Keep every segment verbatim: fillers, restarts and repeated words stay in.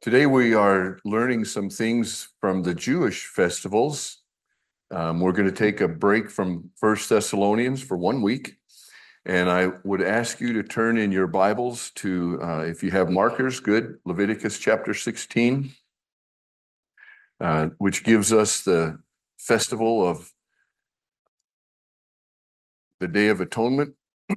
Today we are learning some things from the Jewish festivals. Um, we're going to take a break from First Thessalonians for one week. And I would ask you to turn in your Bibles to, uh, if you have markers, good, Leviticus chapter sixteen, uh, which gives us the festival of the Day of Atonement.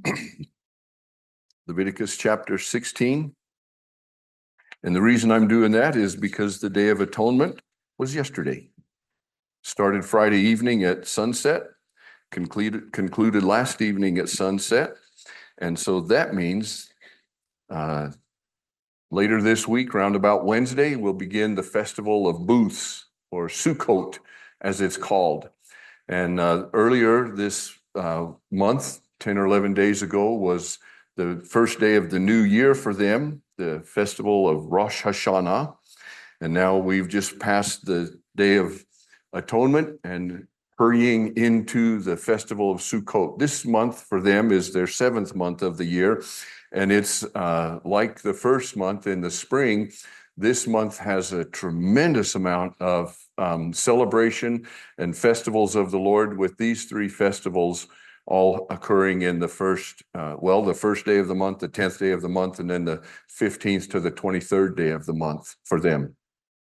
Leviticus chapter sixteen. And the reason I'm doing that is because the Day of Atonement was yesterday. Started Friday evening at sunset, concluded, concluded last evening at sunset. And so that means uh, later this week, round about Wednesday, we'll begin the Festival of Booths, or Sukkot, as it's called. And uh, earlier this uh, month, ten or eleven days ago, was the first day of the new year for them, the festival of Rosh Hashanah. And now we've just passed the Day of Atonement and hurrying into the festival of Sukkot. This month for them is their seventh month of the year. And it's uh, like the first month in the spring. This month has a tremendous amount of um, celebration and festivals of the Lord, with these three festivals all occurring in the first, uh, well, the first day of the month, the tenth day of the month, and then the fifteenth to the twenty-third day of the month for them.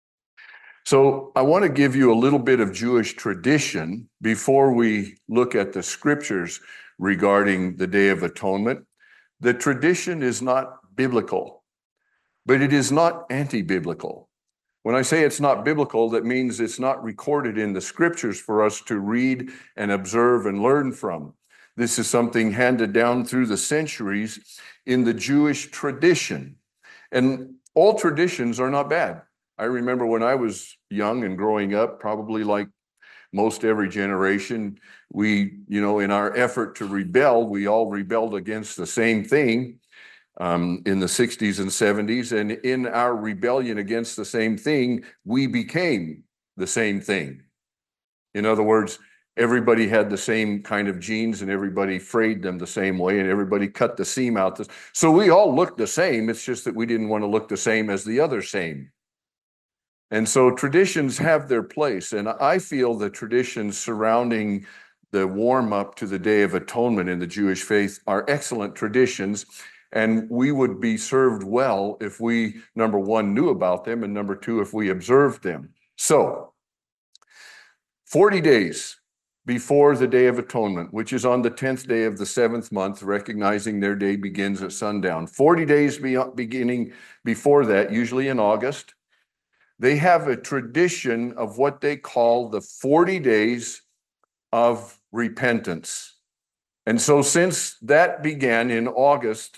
So I want to give you a little bit of Jewish tradition before we look at the scriptures regarding the Day of Atonement. The tradition is not biblical, but it is not anti-biblical. When I say it's not biblical, that means it's not recorded in the scriptures for us to read and observe and learn from. This is something handed down through the centuries in the Jewish tradition. And all traditions are not bad. I remember when I was young and growing up, probably like most every generation, we, you know, in our effort to rebel, we all rebelled against the same thing um, in the sixties and seventies. And in our rebellion against the same thing, we became the same thing. In other words, everybody had the same kind of jeans and everybody frayed them the same way and everybody cut the seam out. This. So we all looked the same. It's just that we didn't want to look the same as the other same. And so traditions have their place. And I feel the traditions surrounding the warm up to the Day of Atonement in the Jewish faith are excellent traditions. And we would be served well if we, number one, knew about them, and number two, if we observed them. So forty days before the Day of Atonement, which is on the tenth day of the seventh month, recognizing their day begins at sundown. forty days be- beginning before that, usually in August, they have a tradition of what they call the forty days of repentance. And so since that began in August,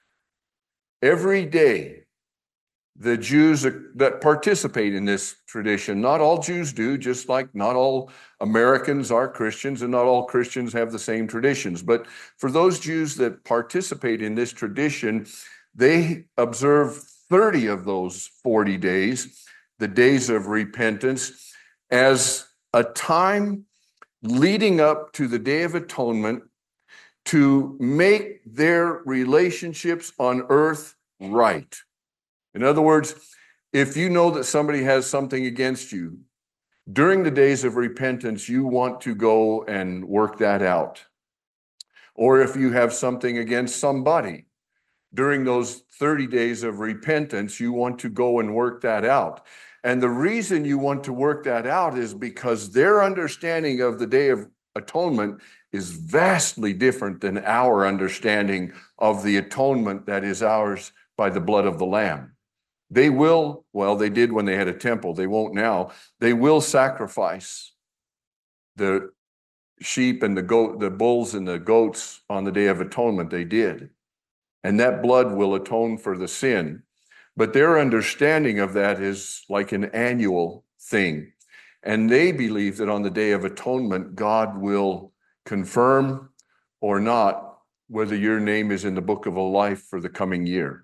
every day, the Jews that participate in this tradition, not all Jews do, just like not all Americans are Christians and not all Christians have the same traditions. But for those Jews that participate in this tradition, they observe thirty of those forty days, the days of repentance, as a time leading up to the Day of Atonement to make their relationships on earth right. In other words, if you know that somebody has something against you, during the days of repentance, you want to go and work that out. Or if you have something against somebody, during those thirty days of repentance, you want to go and work that out. And the reason you want to work that out is because their understanding of the Day of Atonement is vastly different than our understanding of the atonement that is ours by the blood of the Lamb. They will, well, they did when they had a temple. They won't now. They will sacrifice the sheep and the goat, the bulls and the goats on the Day of Atonement. They did. And that blood will atone for the sin. But their understanding of that is like an annual thing. And they believe that on the Day of Atonement, God will confirm or not whether your name is in the book of life for the coming year.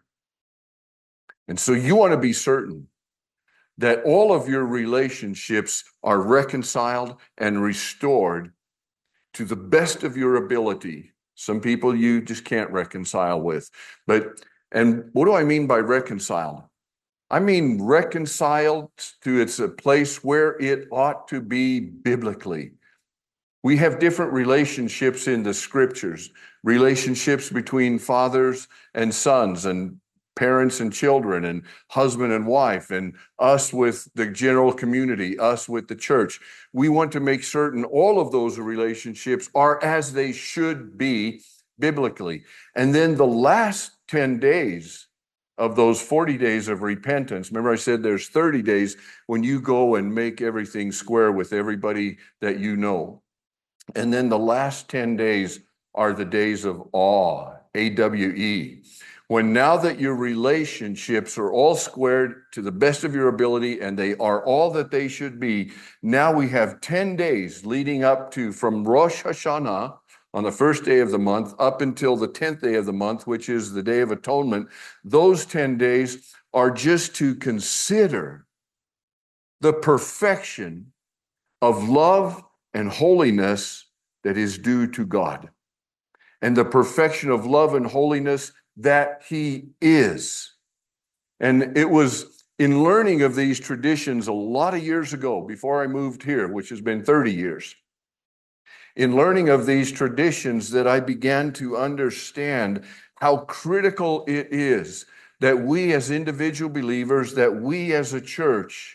And so you want to be certain that all of your relationships are reconciled and restored to the best of your ability. Some people you just can't reconcile with. But, and what do I mean by reconciled? I mean reconciled to it's a place where it ought to be biblically. We have different relationships in the scriptures, relationships between fathers and sons and parents and children and husband and wife and us with the general community, us with the church. We want to make certain all of those relationships are as they should be biblically. And then the last ten days of those forty days of repentance, remember I said there's thirty days when you go and make everything square with everybody that you know. And then the last ten days are the days of awe, A W E. When now that your relationships are all squared to the best of your ability and they are all that they should be, now we have ten days leading up to from Rosh Hashanah on the first day of the month up until the tenth day of the month, which is the Day of Atonement. Those ten days are just to consider the perfection of love and holiness that is due to God, and the perfection of love and holiness that He is. And it was in learning of these traditions a lot of years ago, before I moved here, which has been thirty years, in learning of these traditions that I began to understand how critical it is that we as individual believers, that we as a church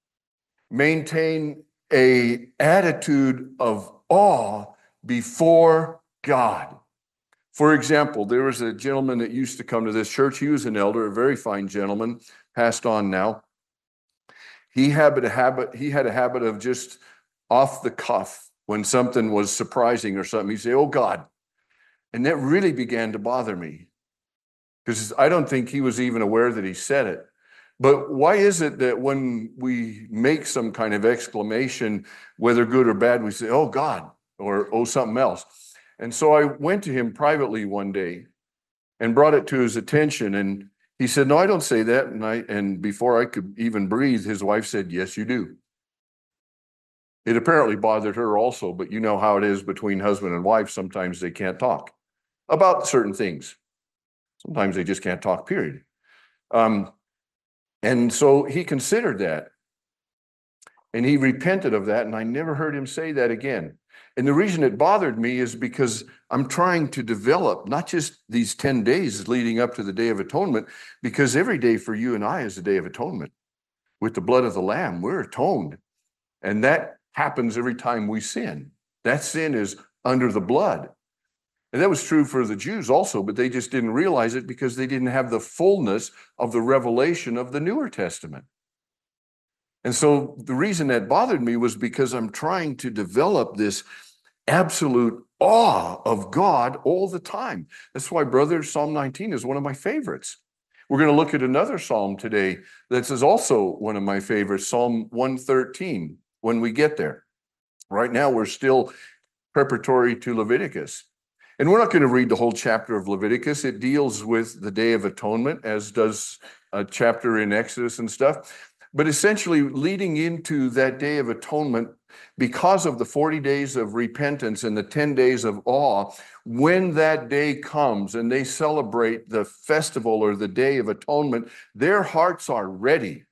maintain a attitude of awe before God. For example, there was a gentleman that used to come to this church. He was an elder, a very fine gentleman, passed on now. He had a habit, he had a habit of just off the cuff, when something was surprising or something, he'd say, "Oh God." And that really began to bother me, because I don't think he was even aware that he said it. But why is it that when we make some kind of exclamation, whether good or bad, we say, "Oh God," or "Oh something else"? And so I went to him privately one day and brought it to his attention. And he said, "No, I don't say that." And I, and before I could even breathe, his wife said, "Yes, you do." It apparently bothered her also, but you know how it is between husband and wife. Sometimes they can't talk about certain things. Sometimes they just can't talk, period. Um, and so he considered that, and he repented of that, and I never heard him say that again. And the reason it bothered me is because I'm trying to develop not just these ten days leading up to the Day of Atonement, because every day for you and I is the Day of Atonement. With the blood of the Lamb, we're atoned. And that happens every time we sin. That sin is under the blood. And that was true for the Jews also, but they just didn't realize it because they didn't have the fullness of the revelation of the Newer Testament. And so the reason that bothered me was because I'm trying to develop this absolute awe of God all the time. That's why, brother, Psalm nineteen is one of my favorites. We're going to look at another psalm today that is also one of my favorites, Psalm one thirteen. When we get there. Right now, we're still preparatory to Leviticus. And we're not going to read the whole chapter of Leviticus. It deals with the Day of Atonement, as does a chapter in Exodus and stuff. But essentially, leading into that Day of Atonement, because of the forty days of repentance and the ten days of awe, when that day comes and they celebrate the festival or the Day of Atonement, their hearts are ready.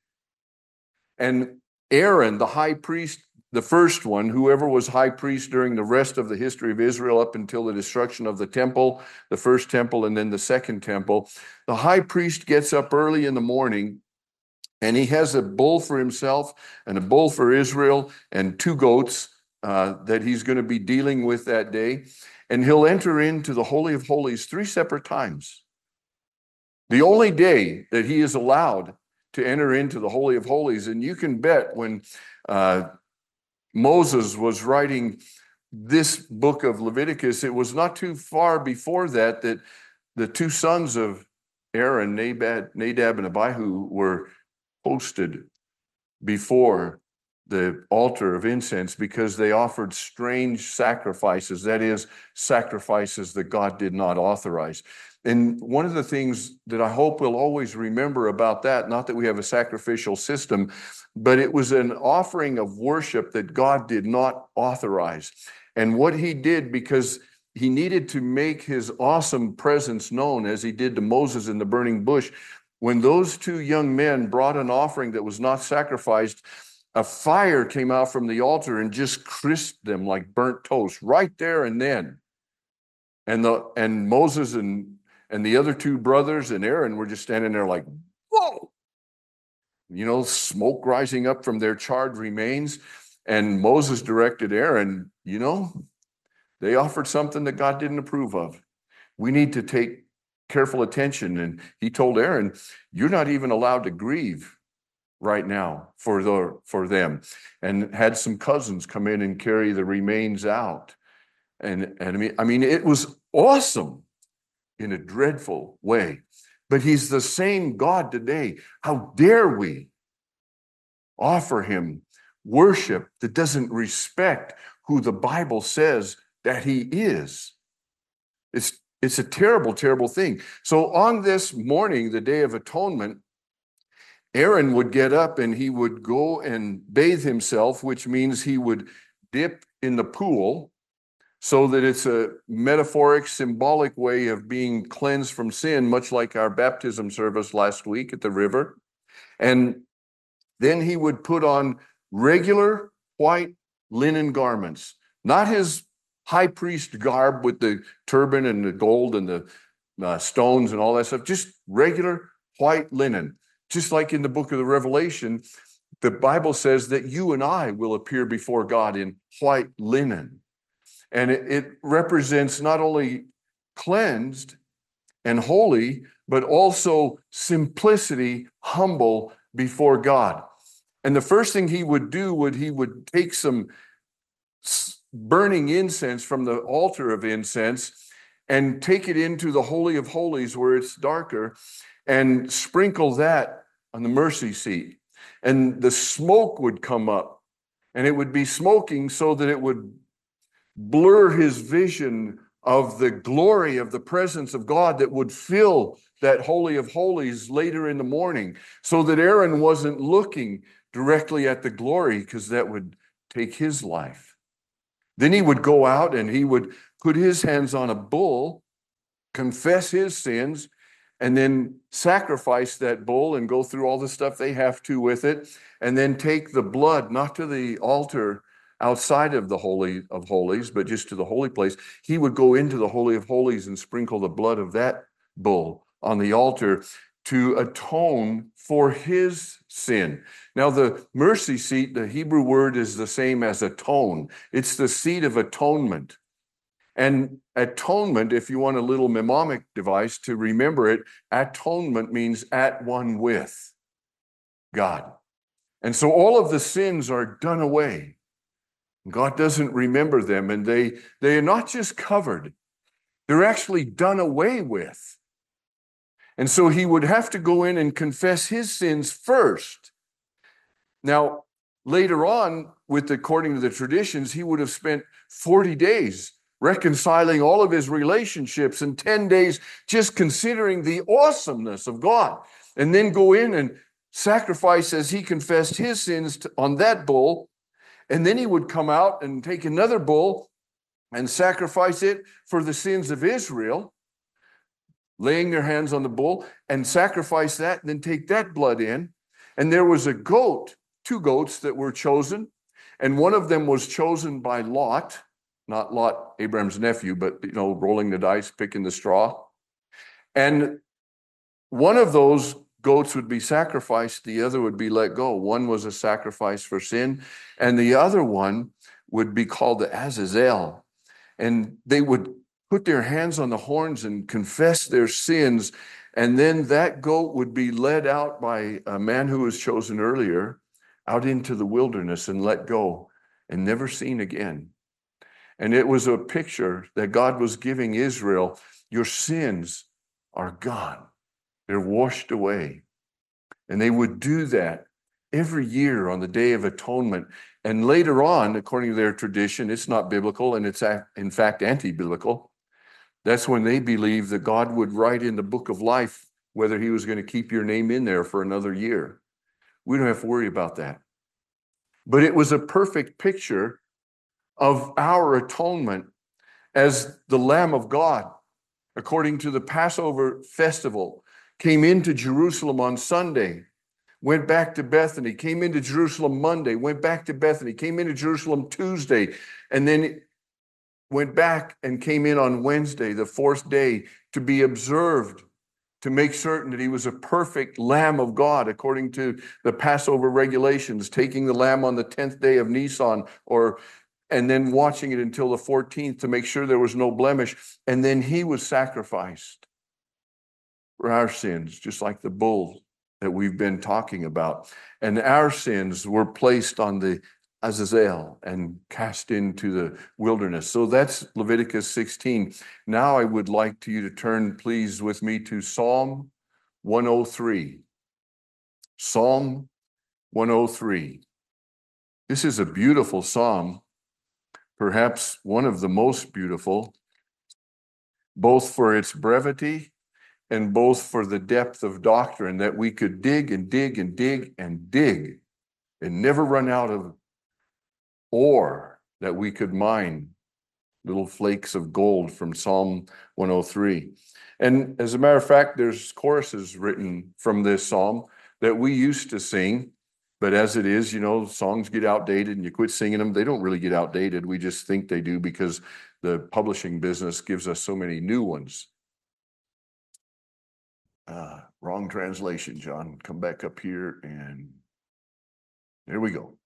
And Aaron, the high priest, the first one, whoever was high priest during the rest of the history of Israel up until the destruction of the temple, the first temple and then the second temple, the high priest gets up early in the morning and he has a bull for himself and a bull for Israel and two goats uh, that he's going to be dealing with that day. And he'll enter into the Holy of Holies three separate times. The only day that he is allowed to enter into the Holy of Holies. And you can bet when uh, Moses was writing this book of Leviticus, it was not too far before that that the two sons of Aaron, Nadab, Nadab and Abihu, were posted before the altar of incense because they offered strange sacrifices, that is, sacrifices that God did not authorize. And one of the things that I hope we'll always remember about that, not that we have a sacrificial system, but it was an offering of worship that God did not authorize. And what he did, because he needed to make his awesome presence known, as he did to Moses in the burning bush, when those two young men brought an offering that was not sacrificed, a fire came out from the altar and just crisped them like burnt toast right there and then. And the and Moses and and the other two brothers and Aaron were just standing there like, whoa, you know, smoke rising up from their charred remains. And Moses directed Aaron, you know, they offered something that God didn't approve of. We need to take careful attention. And he told Aaron, you're not even allowed to grieve right now for the for them. And had some cousins come in and carry the remains out. And, and I mean, I mean, it was awesome in a dreadful way. But he's the same God today. How dare we offer him worship that doesn't respect who the Bible says that he is? It's, it's a terrible, terrible thing. So on this morning, the Day of Atonement, Aaron would get up and he would go and bathe himself, which means he would dip in the pool, so that it's a metaphoric, symbolic way of being cleansed from sin, much like our baptism service last week at the river. And then he would put on regular white linen garments, not his high priest garb with the turban and the gold and the uh, stones and all that stuff, just regular white linen. Just like in the book of the Revelation, the Bible says that you and I will appear before God in white linen. And it, it represents not only cleansed and holy, but also simplicity, humble before God. And the first thing he would do would he would take some burning incense from the altar of incense and take it into the Holy of Holies where it's darker and sprinkle that on the mercy seat. And the smoke would come up, and it would be smoking so that it would blur his vision of the glory of the presence of God that would fill that Holy of Holies later in the morning, so that Aaron wasn't looking directly at the glory, because that would take his life. Then he would go out and he would put his hands on a bull, confess his sins, and then sacrifice that bull and go through all the stuff they have to with it, and then take the blood, not to the altar outside of the Holy of Holies, but just to the holy place. He would go into the Holy of Holies and sprinkle the blood of that bull on the altar to atone for his sin. Now, the mercy seat, the Hebrew word is the same as atone. It's the seat of atonement. And atonement, if you want a little mnemonic device to remember it, atonement means at one with God. And so all of the sins are done away. God doesn't remember them, and they, they are not just covered, they're actually done away with. And so he would have to go in and confess his sins first. Now, later on, with according to the traditions, he would have spent forty days reconciling all of his relationships and ten days just considering the awesomeness of God, and then go in and sacrifice as he confessed his sins to, on that bull. And then he would come out and take another bull and sacrifice it for the sins of Israel, laying their hands on the bull and sacrifice that, and then take that blood in. And there was a goat, two goats that were chosen, and one of them was chosen by Lot, not Lot, Abraham's nephew, but, you know, rolling the dice, picking the straw. And one of those goats would be sacrificed, the other would be let go. One was a sacrifice for sin, and the other one would be called the Azazel. And they would put their hands on the horns and confess their sins, and then that goat would be led out by a man who was chosen earlier out into the wilderness and let go and never seen again. And it was a picture that God was giving Israel. Your sins are gone. They're washed away. And they would do that every year on the Day of Atonement. And later on, according to their tradition, it's not biblical, and it's in fact anti-biblical. That's when they believed that God would write in the book of life whether he was going to keep your name in there for another year. We don't have to worry about that. But it was a perfect picture of our atonement as the Lamb of God, according to the Passover festival, came into Jerusalem on Sunday, went back to Bethany, came into Jerusalem Monday, went back to Bethany, came into Jerusalem Tuesday, and then went back and came in on Wednesday, the fourth day, to be observed, to make certain that he was a perfect Lamb of God, according to the Passover regulations, taking the lamb on the tenth day of Nisan, or and then watching it until the fourteenth to make sure there was no blemish. And then he was sacrificed for our sins, just like the bull that we've been talking about. And our sins were placed on the Azazel and cast into the wilderness. So that's Leviticus sixteen. Now I would like to you to turn, please, with me to Psalm one oh three. Psalm one oh three. This is a beautiful psalm, perhaps one of the most beautiful, both for its brevity and both for the depth of doctrine that we could dig and dig and dig and dig and never run out of, or that we could mine little flakes of gold from Psalm one oh three. And as a matter of fact, there's choruses written from this psalm that we used to sing, but as it is, you know, songs get outdated and you quit singing them. They don't really get outdated. We just think they do because the publishing business gives us so many new ones. Uh, wrong translation, John. Come back up here and there we go.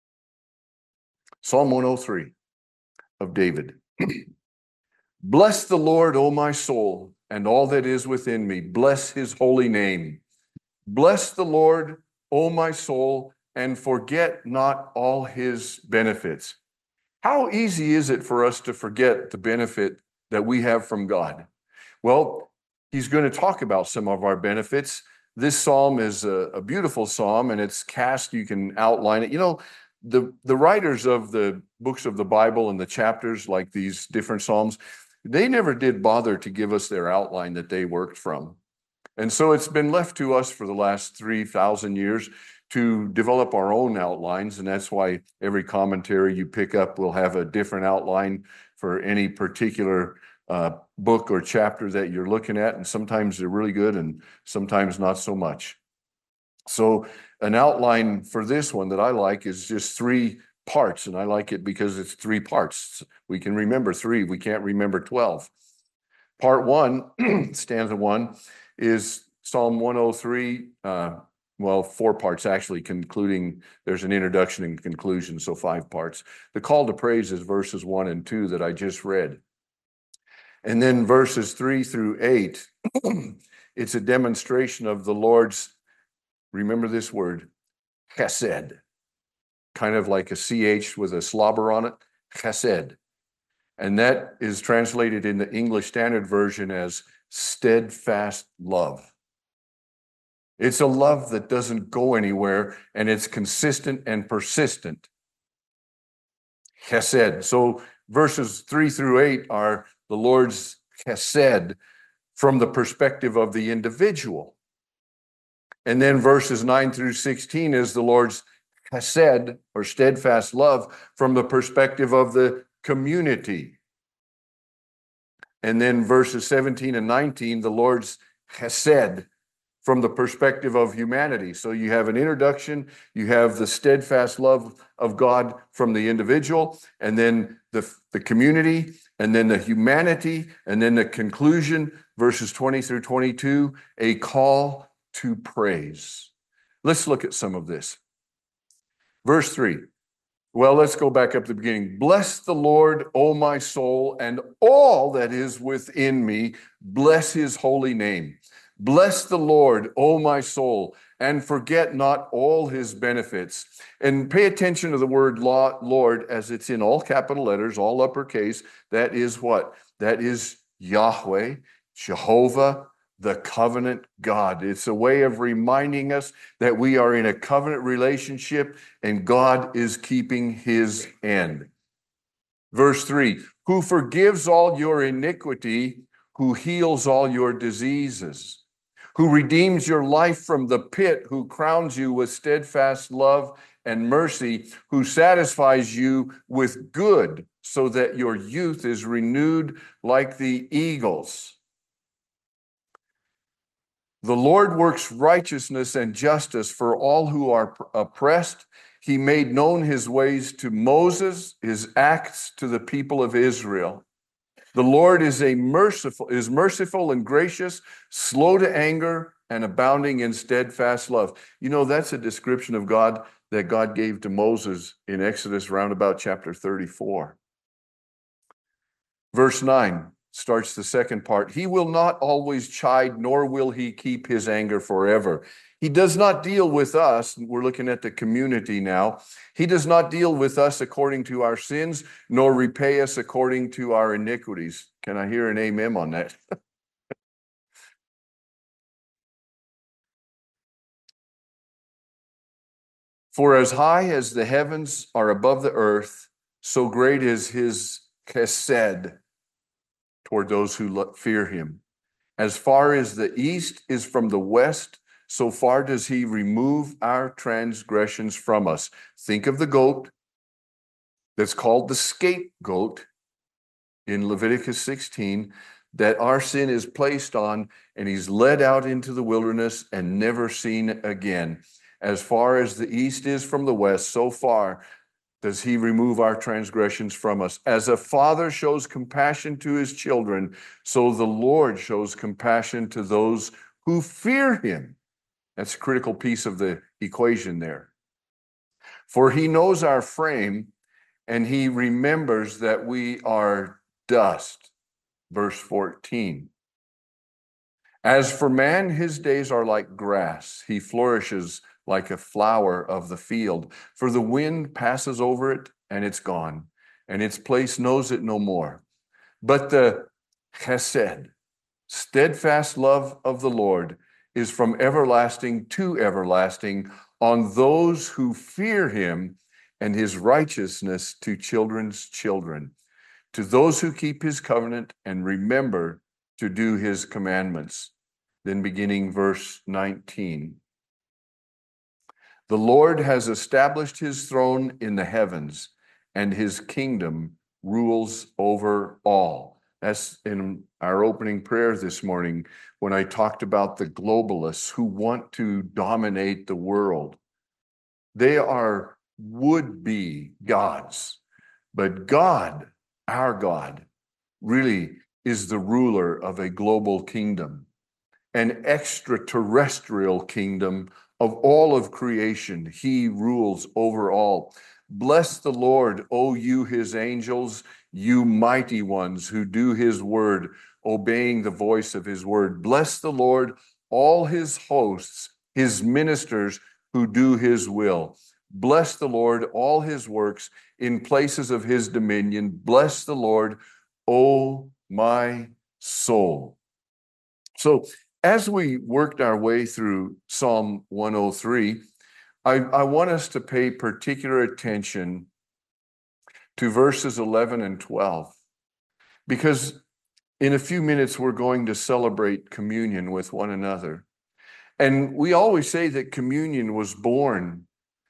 Psalm one oh three of David. Bless the Lord, O my soul, and all that is within me. Bless his holy name. Bless the Lord, O my soul, and forget not all his benefits. How easy is it for us to forget the benefit that we have from God? Well, he's going to talk about some of our benefits. This psalm is a, a beautiful psalm, and it's cast. You can outline it. You know, The, the writers of the books of the Bible and the chapters, like these different Psalms, they never did bother to give us their outline that they worked from. And so it's been left to us for the last three thousand years to develop our own outlines. And that's why every commentary you pick up will have a different outline for any particular uh, book or chapter that you're looking at. And sometimes they're really good and sometimes not so much. So an outline for this one that I like is just three parts, and I like it because it's three parts. We can remember three, we can't remember twelve. Part one, stanza one, is Psalm one oh three, uh, well, four parts actually, concluding, there's an introduction and conclusion, so five parts. The call to praise is verses one and two that I just read. And then verses three through eight, it's a demonstration of the Lord's, remember this word, chesed, kind of like a C H with a slobber on it, chesed. And that is translated in the English Standard Version as steadfast love. It's a love that doesn't go anywhere, and it's consistent and persistent. Chesed. So verses three through eight are the Lord's chesed from the perspective of the individual. And then verses nine through sixteen is the Lord's chesed, or steadfast love, from the perspective of the community. And then verses seventeen and nineteen, the Lord's chesed, from the perspective of humanity. So you have an introduction, you have the steadfast love of God from the individual, and then the, the community, and then the humanity, and then the conclusion, verses twenty through twenty-two, a call to praise. Let's look at some of this. Verse three. Well, let's go back up to the beginning. Bless the Lord, O my soul, and all that is within me. Bless his holy name. Bless the Lord, O my soul, and forget not all his benefits. And pay attention to the word Lord as it's in all capital letters, all uppercase. That is what? That is Yahweh, Jehovah, the covenant God. It's a way of reminding us that we are in a covenant relationship and God is keeping his end. Verse three, who forgives all your iniquity, who heals all your diseases, who redeems your life from the pit, who crowns you with steadfast love and mercy, who satisfies you with good so that your youth is renewed like the eagles. The Lord works righteousness and justice for all who are oppressed. He made known his ways to Moses, his acts to the people of Israel. The Lord is a merciful, is merciful and gracious, slow to anger, and abounding in steadfast love. You know, that's a description of God that God gave to Moses in Exodus roundabout chapter thirty-four. Verse nine starts the second part. He will not always chide, nor will he keep his anger forever. He does not deal with us. We're looking at the community now. He does not deal with us according to our sins, nor repay us according to our iniquities. Can I hear an amen on that? For as high as the heavens are above the earth, so great is his chesed toward those who fear him. As far as the east is from the west, so far does he remove our transgressions from us. Think of the goat that's called the scapegoat in Leviticus sixteen, that our sin is placed on, and he's led out into the wilderness and never seen again. As far as the east is from the west, so far does he remove our transgressions from us. As a father shows compassion to his children, so the Lord shows compassion to those who fear him. That's a critical piece of the equation there. For he knows our frame, and he remembers that we are dust. Verse fourteen. As for man, his days are like grass. He flourishes like a flower of the field. For the wind passes over it, and it's gone, and its place knows it no more. But the chesed, steadfast love of the Lord, is from everlasting to everlasting on those who fear him, and his righteousness to children's children, to those who keep his covenant and remember to do his commandments. Then beginning verse nineteen. The Lord has established his throne in the heavens, and his kingdom rules over all. That's in our opening prayer this morning when I talked about the globalists who want to dominate the world. They are would-be gods, but God, our God, really is the ruler of a global kingdom, an extraterrestrial kingdom of all of creation. He rules over all. Bless the Lord, O you his angels, you mighty ones who do his word, obeying the voice of his word. Bless the Lord, all his hosts, his ministers who do his will. Bless the Lord, all his works in places of his dominion. Bless the Lord, O my soul. So as we worked our way through Psalm one oh three, I, I want us to pay particular attention to verses eleven and twelve, because in a few minutes we're going to celebrate communion with one another. And we always say that communion was born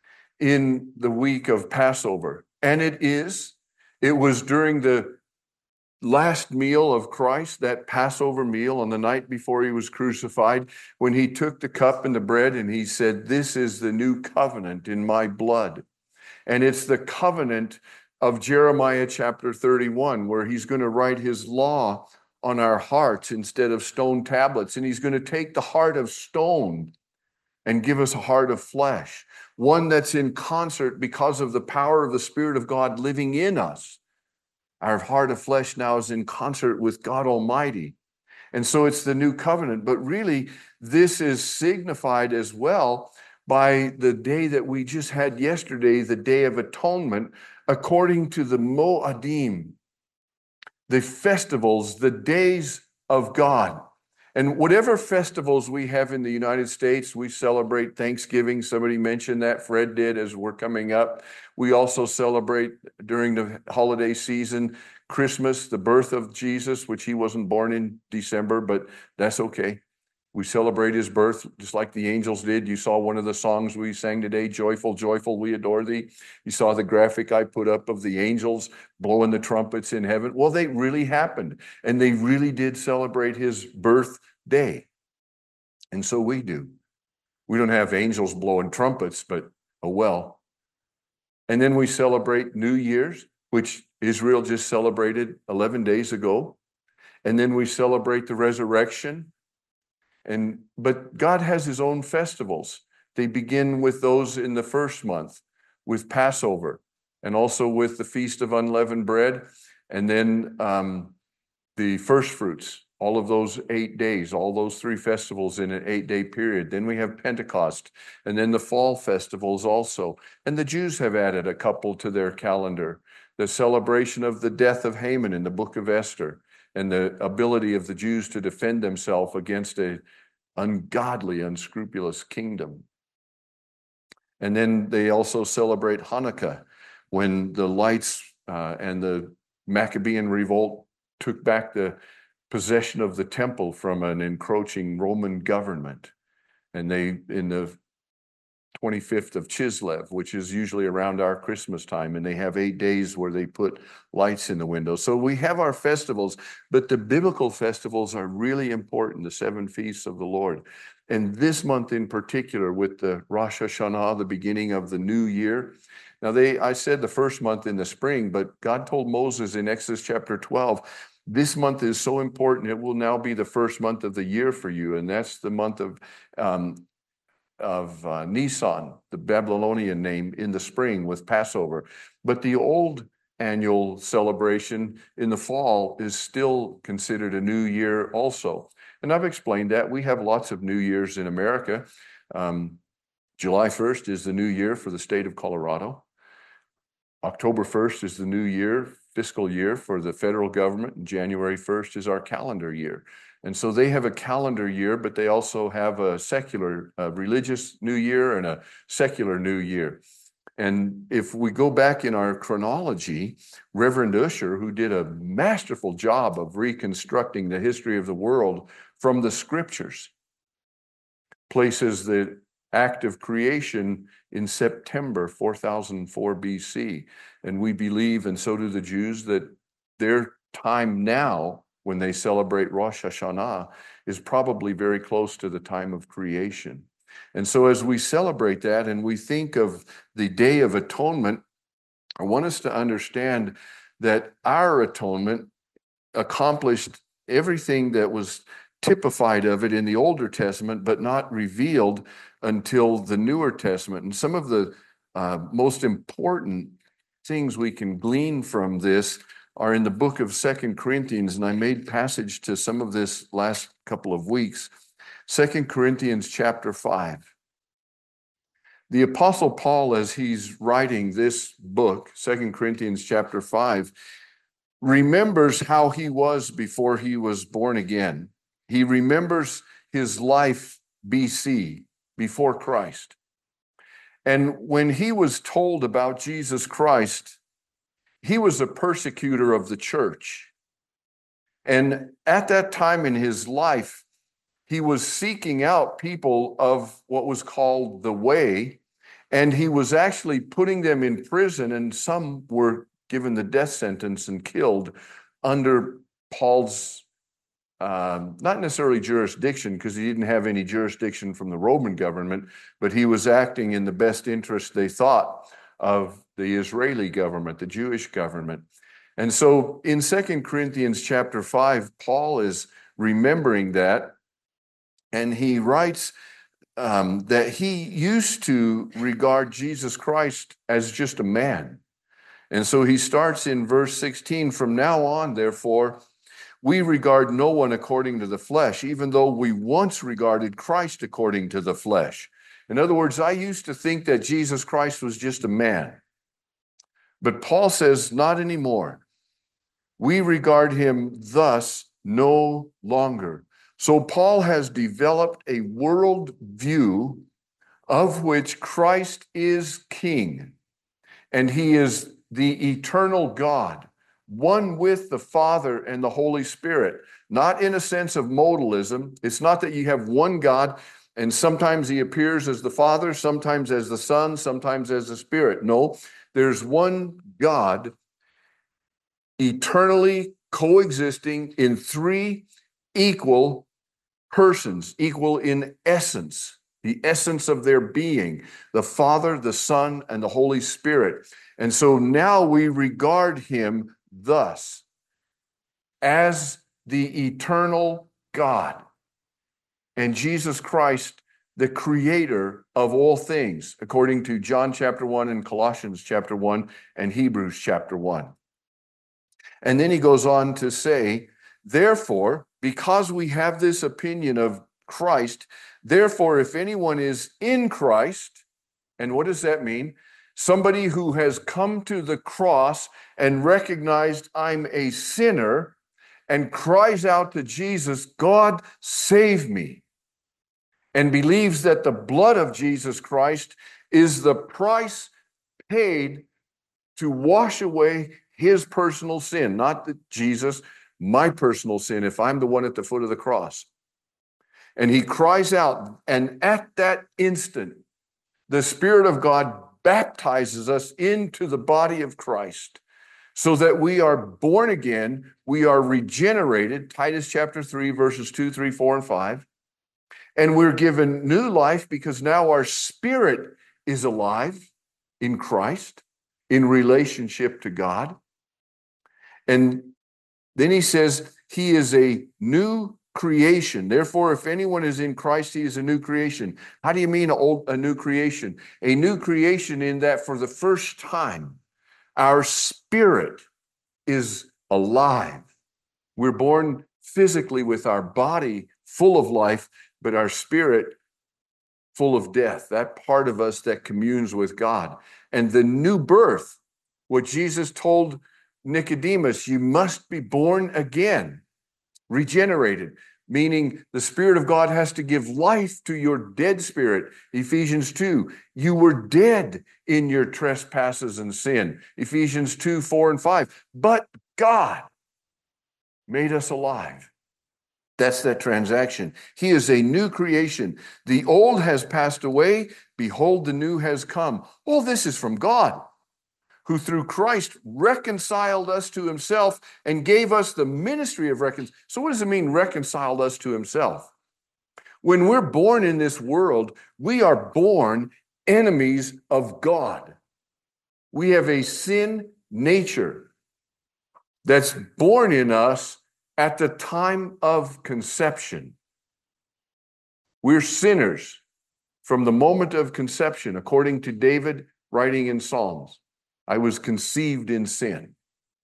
in the week of Passover, and it is. It was during the last meal of Christ, that Passover meal on the night before he was crucified, when he took the cup and the bread and he said, "This is the new covenant in my blood." And it's the covenant of Jeremiah chapter thirty-one, where he's going to write his law on our hearts instead of stone tablets. And he's going to take the heart of stone and give us a heart of flesh, one that's in concert because of the power of the Spirit of God living in us. Our heart of flesh now is in concert with God Almighty. And so it's the new covenant. But really, this is signified as well by the day that we just had yesterday, the Day of Atonement, according to the Moadim, the festivals, the days of God. And whatever festivals we have in the United States, we celebrate Thanksgiving. Somebody mentioned that, Fred did, as we're coming up. We also celebrate during the holiday season, Christmas, the birth of Jesus, which he wasn't born in December, but that's okay. We celebrate his birth just like the angels did. You saw one of the songs we sang today, "Joyful, Joyful, We Adore Thee." You saw the graphic I put up of the angels blowing the trumpets in heaven. Well, they really happened, and they really did celebrate his birthday. And so we do. We don't have angels blowing trumpets, but oh well. And then we celebrate New Year's, which Israel just celebrated eleven days ago. And then we celebrate the resurrection. And but God has his own festivals. They begin with those in the first month, with Passover, and also with the Feast of Unleavened Bread, and then um, the first fruits, all of those eight days, all those three festivals in an eight-day period. Then we have Pentecost, and then the fall festivals also. And the Jews have added a couple to their calendar. The celebration of the death of Haman in the book of Esther, and the ability of the Jews to defend themselves against a ungodly, unscrupulous kingdom. And then they also celebrate Hanukkah, when the lights uh, and the Maccabean revolt took back the possession of the temple from an encroaching Roman government. And they, in the twenty-fifth of Chislev, which is usually around our Christmas time, and they have eight days where they put lights in the windows. So we have our festivals, but the biblical festivals are really important, the seven feasts of the Lord. And this month in particular, with the Rosh Hashanah, the beginning of the new year. Now they, I said the first month in the spring, but God told Moses in Exodus chapter twelve, this month is so important, it will now be the first month of the year for you. And that's the month of um, of uh, Nisan, the Babylonian name, in the spring with Passover. But the old annual celebration in the fall is still considered a new year also. And I've explained that. We have lots of New Years in America. Um, July first is the new year for the state of Colorado. October first is the new year, fiscal year for the federal government, and January first is our calendar year. And so they have a calendar year, but they also have a secular, uh, religious new year and a secular new year. And if we go back in our chronology, Reverend Usher, who did a masterful job of reconstructing the history of the world from the scriptures, places the act of creation in September four thousand four B C. And we believe, and so do the Jews, that their time now, when they celebrate Rosh Hashanah, is probably very close to the time of creation. And so as we celebrate that and we think of the Day of Atonement, I want us to understand that our atonement accomplished everything that was typified of it in the Older Testament, but not revealed until the Newer Testament. And some of the uh, most important things we can glean from this are in the book of Second Corinthians, and I made passage to some of this last couple of weeks. Second Corinthians chapter five. The Apostle Paul, as he's writing this book, Second Corinthians chapter five, remembers how he was before he was born again. He remembers his life B C, before Christ. And when he was told about Jesus Christ, he was a persecutor of the church. And at that time in his life, he was seeking out people of what was called the way, and he was actually putting them in prison, and some were given the death sentence and killed under Paul's, um, not necessarily jurisdiction, because he didn't have any jurisdiction from the Roman government, but he was acting in the best interest, they thought, of the Israeli government, the Jewish government. And so in Second Corinthians chapter five, Paul is remembering that, and he writes um, that he used to regard Jesus Christ as just a man. And so he starts in verse sixteen, from now on, therefore, we regard no one according to the flesh, even though we once regarded Christ according to the flesh. In other words, I used to think that Jesus Christ was just a man. But Paul says, not anymore. We regard him thus no longer. So Paul has developed a world view of which Christ is king, and he is the eternal God, one with the Father and the Holy Spirit, not in a sense of modalism. It's not that you have one God and sometimes he appears as the Father, sometimes as the Son, sometimes as the Spirit. No, there's one God eternally coexisting in three equal persons, equal in essence, the essence of their being, the Father, the Son, and the Holy Spirit. And so now we regard him thus, as the eternal God, and Jesus Christ, the creator of all things, according to John chapter one and Colossians chapter one and Hebrews chapter one. And then he goes on to say, therefore, because we have this opinion of Christ, therefore, if anyone is in Christ, and what does that mean? Somebody who has come to the cross and recognized I'm a sinner and cries out to Jesus, God, save me, and believes that the blood of Jesus Christ is the price paid to wash away his personal sin, not that Jesus, my personal sin, if I'm the one at the foot of the cross. And he cries out, and at that instant, the Spirit of God baptizes us into the body of Christ so that we are born again, we are regenerated, Titus chapter three, verses two, three, four, and five, and we're given new life because now our spirit is alive in Christ, in relationship to God. And then he says, he is a new creation. Therefore, if anyone is in Christ, he is a new creation. How do you mean a, old, a new creation? A new creation in that for the first time, our spirit is alive. We're born physically with our body full of life, but our spirit full of death, that part of us that communes with God. And the new birth, what Jesus told Nicodemus, you must be born again, regenerated, meaning the Spirit of God has to give life to your dead spirit. Ephesians two, you were dead in your trespasses and sin. Ephesians two, four, and five. But God made us alive. That's that transaction. He is a new creation. The old has passed away. Behold, the new has come. All this is from God, who through Christ reconciled us to himself and gave us the ministry of reconciliation. So what does it mean, reconciled us to himself? When we're born in this world, we are born enemies of God. We have a sin nature that's born in us at the time of conception. We're sinners from the moment of conception, according to David writing in Psalms. I was conceived in sin.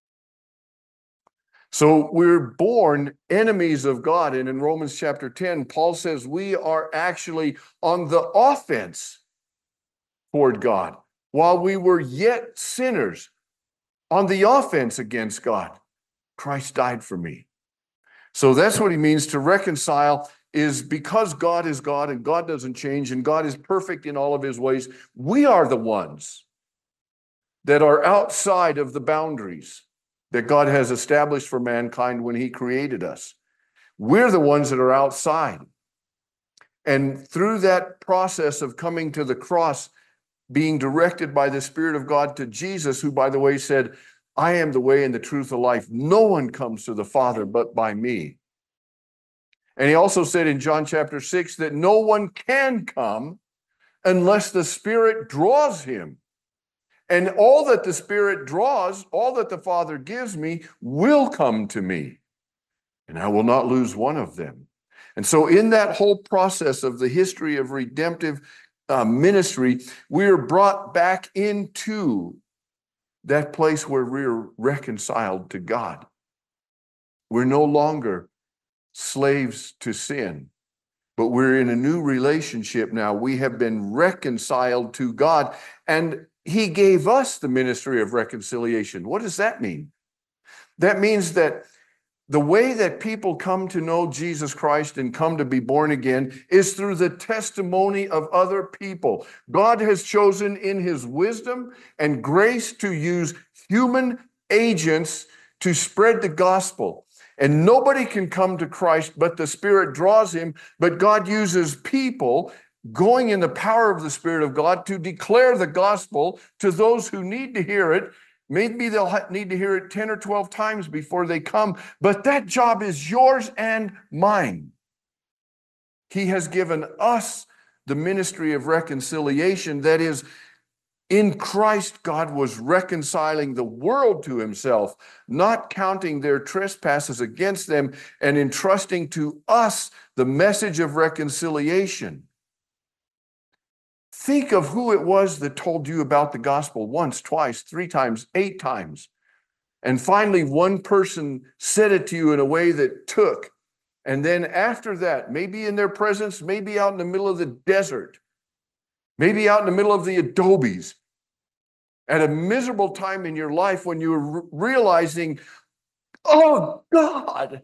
So we're born enemies of God. And in Romans chapter ten, Paul says we are actually on the offense toward God. While we were yet sinners, on the offense against God, Christ died for me. So that's what he means to reconcile, is because God is God and God doesn't change and God is perfect in all of his ways, we are the ones that are outside of the boundaries that God has established for mankind when he created us. We're the ones that are outside. And through that process of coming to the cross, being directed by the Spirit of God to Jesus, who, by the way, said, I am the way and the truth of life. No one comes to the Father but by me. And he also said in John chapter six that no one can come unless the Spirit draws him. And all that the Spirit draws, all that the Father gives me, will come to me. And I will not lose one of them. And so in that whole process of the history of redemptive uh, ministry, we are brought back into that place where we're reconciled to God. We're no longer slaves to sin, but we're in a new relationship now. We have been reconciled to God, and he gave us the ministry of reconciliation. What does that mean? That means that the way that people come to know Jesus Christ and come to be born again is through the testimony of other people. God has chosen in his wisdom and grace to use human agents to spread the gospel. And nobody can come to Christ but the Spirit draws him. But God uses people going in the power of the Spirit of God to declare the gospel to those who need to hear it. Maybe they'll need to hear it ten or twelve times before they come, but that job is yours and mine. He has given us the ministry of reconciliation. That is, in Christ, God was reconciling the world to himself, not counting their trespasses against them, and entrusting to us the message of reconciliation. Think of who it was that told you about the gospel once, twice, three times, eight times. And finally, one person said it to you in a way that took. And then after that, maybe in their presence, maybe out in the middle of the desert, maybe out in the middle of the adobes, at a miserable time in your life when you were realizing, oh God,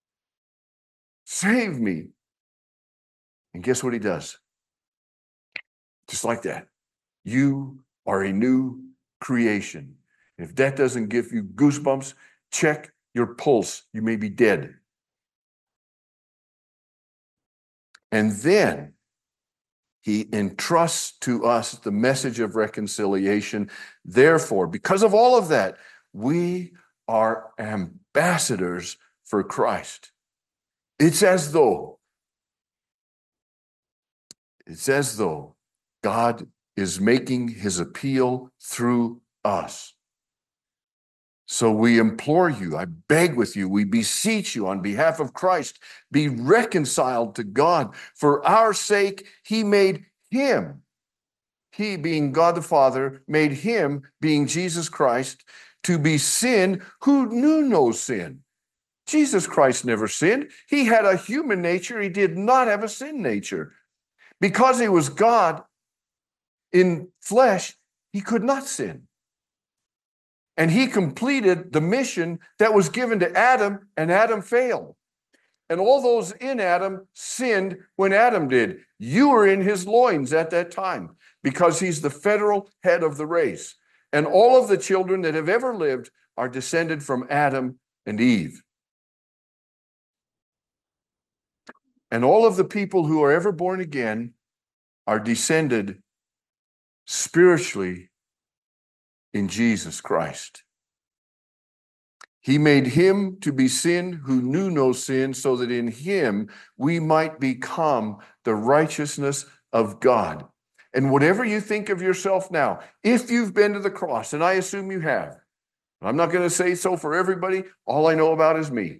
save me. And guess what he does? Just like that. You are a new creation. If that doesn't give you goosebumps, check your pulse. You may be dead. And then he entrusts to us the message of reconciliation. Therefore, because of all of that, we are ambassadors for Christ. It's as though, it's as though God is making his appeal through us. So we implore you, I beg with you, we beseech you on behalf of Christ, be reconciled to God. For our sake, he made him, he being God the Father, made him, being Jesus Christ, to be sin who knew no sin. Jesus Christ never sinned. He had a human nature. He did not have a sin nature. Because he was God in flesh, he could not sin. And he completed the mission that was given to Adam, and Adam failed. And all those in Adam sinned when Adam did. You were in his loins at that time because he's the federal head of the race. And all of the children that have ever lived are descended from Adam and Eve. And all of the people who are ever born again are descended spiritually in Jesus Christ. He made him to be sin who knew no sin, so that in him we might become the righteousness of God. And whatever you think of yourself now, if you've been to the cross, and I assume you have, I'm not going to say so for everybody, all I know about is me.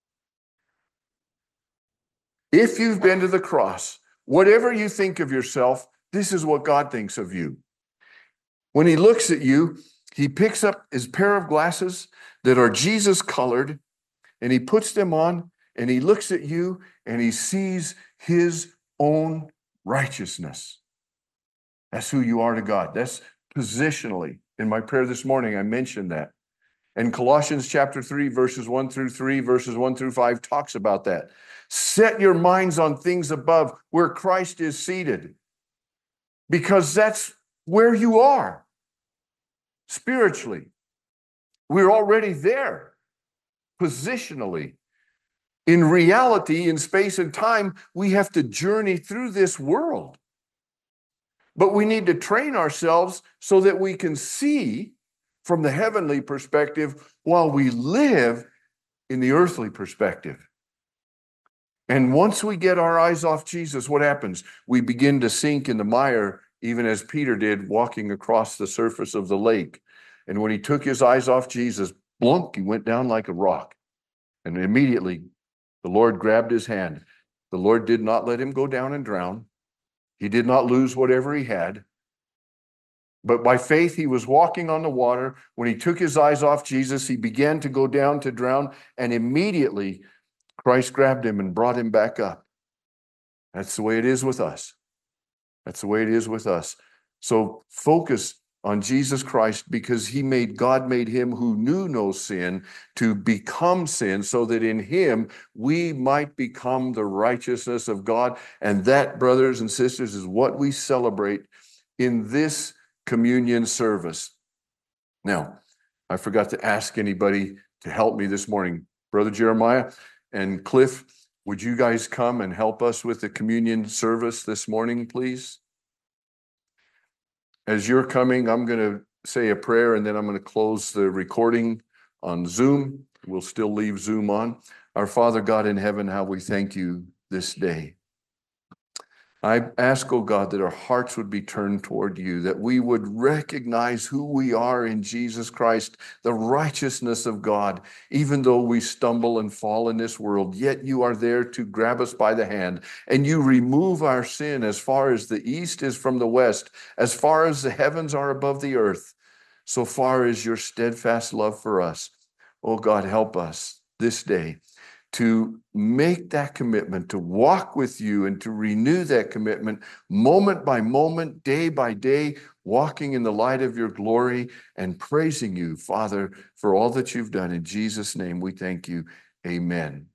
If you've been to the cross, whatever you think of yourself, this is what God thinks of you. When he looks at you, he picks up his pair of glasses that are Jesus colored, and he puts them on, and he looks at you, and he sees his own righteousness. That's who you are to God. That's positionally. In my prayer this morning, I mentioned that. And Colossians chapter three, verses one through three, verses one through five talks about that. Set your minds on things above where Christ is seated, because that's where you are spiritually. We're already there positionally. In reality, in space and time, we have to journey through this world. But we need to train ourselves so that we can see from the heavenly perspective while we live in the earthly perspective. And once we get our eyes off Jesus, what happens? We begin to sink in the mire, even as Peter did walking across the surface of the lake. And when he took his eyes off Jesus, blunk, he went down like a rock. And immediately the Lord grabbed his hand. The Lord did not let him go down and drown. He did not lose whatever he had. But by faith, he was walking on the water. When he took his eyes off Jesus, he began to go down to drown. And immediately Christ grabbed him and brought him back up. That's the way it is with us. That's the way it is with us. So focus on Jesus Christ, because he made, God made him who knew no sin to become sin, so that in him we might become the righteousness of God. And that, brothers and sisters, is what we celebrate in this communion service. Now, I forgot to ask anybody to help me this morning. Brother Jeremiah and Cliff, would you guys come and help us with the communion service this morning, please? As you're coming, I'm going to say a prayer, and then I'm going to close the recording on Zoom. We'll still leave Zoom on. Our Father God in heaven, how we thank you this day. I ask, oh God, that our hearts would be turned toward you, that we would recognize who we are in Jesus Christ, the righteousness of God, even though we stumble and fall in this world, yet you are there to grab us by the hand and you remove our sin as far as the east is from the west, as far as the heavens are above the earth, so far as your steadfast love for us. Oh God, help us this day to make that commitment, to walk with you and to renew that commitment moment by moment, day by day, walking in the light of your glory and praising you, Father, for all that you've done. In Jesus' name, we thank you. Amen.